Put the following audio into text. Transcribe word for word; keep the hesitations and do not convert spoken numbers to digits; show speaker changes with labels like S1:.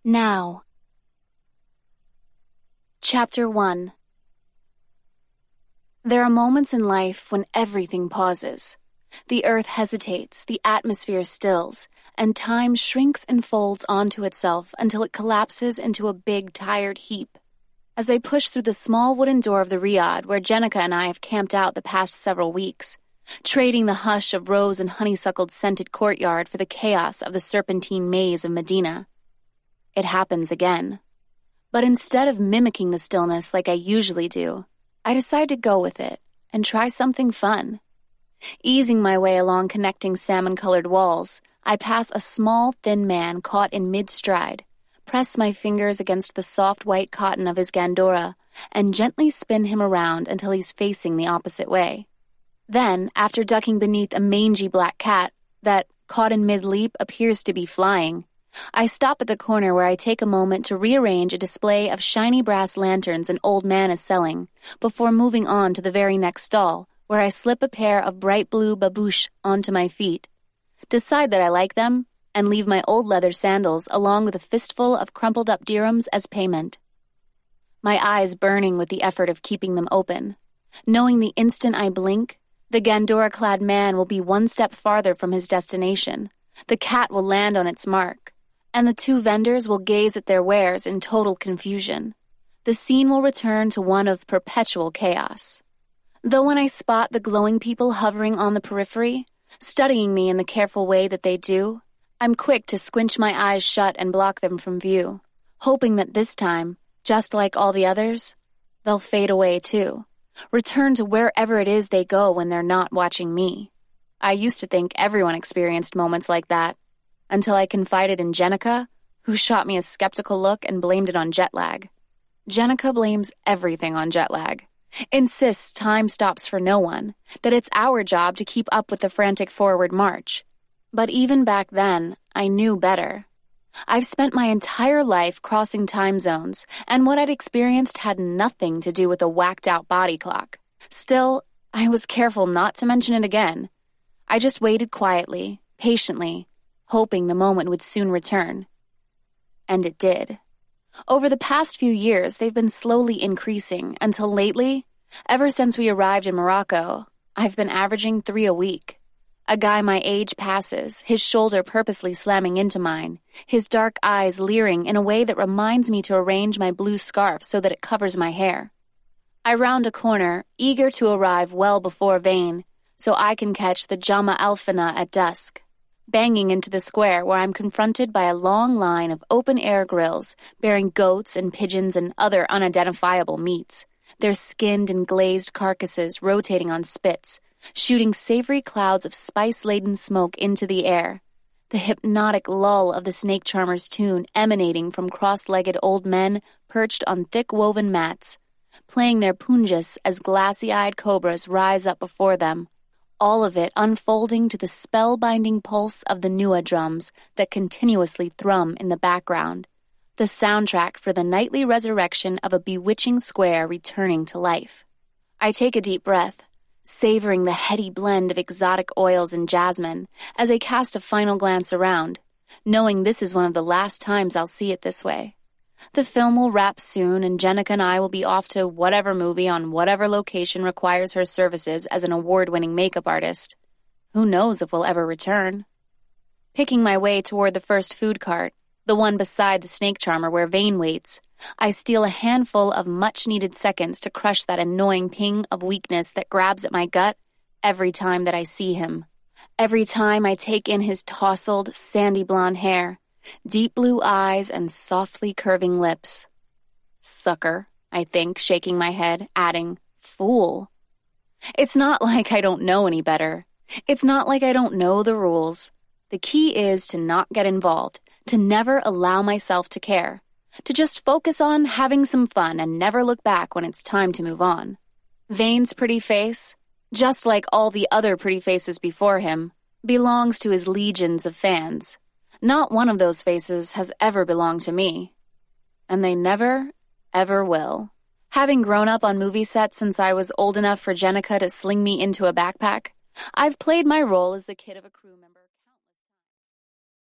S1: Now. Chapter one. There are moments in life when everything pauses. The earth hesitates, the atmosphere stills, and time shrinks and folds onto itself until it collapses into a big, tired heap. As I push through the small wooden door of the riad where Jenica and I have camped out the past several weeks, trading the hush of rose and honeysuckled scented courtyard for the chaos of the serpentine maze of Medina, it happens again. But instead of mimicking the stillness like I usually do, I decide to go with it and try something fun. Easing my way along connecting salmon-colored walls, I pass a small, thin man caught in mid-stride, press my fingers against the soft white cotton of his gandora, and gently spin him around until he's facing the opposite way. Then, after ducking beneath a mangy black cat that, caught in mid-leap, appears to be flying, I stop at the corner where I take a moment to rearrange a display of shiny brass lanterns an old man is selling, before moving on to the very next stall, where I slip a pair of bright blue babouche onto my feet, decide that I like them, and leave my old leather sandals along with a fistful of crumpled-up dirhams as payment. My eyes burning with the effort of keeping them open, knowing the instant I blink, the gandora-clad man will be one step farther from his destination, the cat will land on its mark, and the two vendors will gaze at their wares in total confusion. The scene will return to one of perpetual chaos. Though when I spot the glowing people hovering on the periphery, studying me in the careful way that they do, I'm quick to squinch my eyes shut and block them from view, hoping that this time, just like all the others, they'll fade away too, return to wherever it is they go when they're not watching me. I used to think everyone experienced moments like that, until I confided in Jenica, who shot me a skeptical look and blamed it on jet lag. Jenica blames everything on jet lag, insists time stops for no one, that it's our job to keep up with the frantic forward march. But even back then, I knew better. I've spent my entire life crossing time zones, and what I'd experienced had nothing to do with a whacked-out body clock. Still, I was careful not to mention it again. I just waited quietly, patiently, hoping the moment would soon return. And it did. Over the past few years, they've been slowly increasing, until lately, ever since we arrived in Morocco, I've been averaging three a week. A guy my age passes, his shoulder purposely slamming into mine, his dark eyes leering in a way that reminds me to arrange my blue scarf so that it covers my hair. I round a corner, eager to arrive well before Vane, so I can catch the Jama Alfana at dusk, banging into the square where I'm confronted by a long line of open-air grills bearing goats and pigeons and other unidentifiable meats, their skinned and glazed carcasses rotating on spits, shooting savory clouds of spice-laden smoke into the air, the hypnotic lull of the snake charmer's tune emanating from cross-legged old men perched on thick-woven mats, playing their punjas as glassy-eyed cobras rise up before them, all of it unfolding to the spellbinding pulse of the Nua drums that continuously thrum in the background, the soundtrack for the nightly resurrection of a bewitching square returning to life. I take a deep breath, savoring the heady blend of exotic oils and jasmine as I cast a final glance around, knowing this is one of the last times I'll see it this way. The film will wrap soon, and Jenica and I will be off to whatever movie on whatever location requires her services as an award-winning makeup artist. Who knows if we'll ever return? Picking my way toward the first food cart, the one beside the snake charmer where Vane waits, I steal a handful of much-needed seconds to crush that annoying ping of weakness that grabs at my gut every time that I see him. Every time I take in his tousled, sandy blonde hair, deep blue eyes, and softly curving lips. Sucker, I think, shaking my head, adding, fool. It's not like I don't know any better. It's not like I don't know the rules. The key is to not get involved, to never allow myself to care, to just focus on having some fun and never look back when it's time to move on. Vane's pretty face, just like all the other pretty faces before him, belongs to his legions of fans. Not one of those faces has ever belonged to me. And they never, ever will. Having grown up on movie sets since I was old enough for Jenica to sling me into a backpack, I've played my role as the kid of a crew member.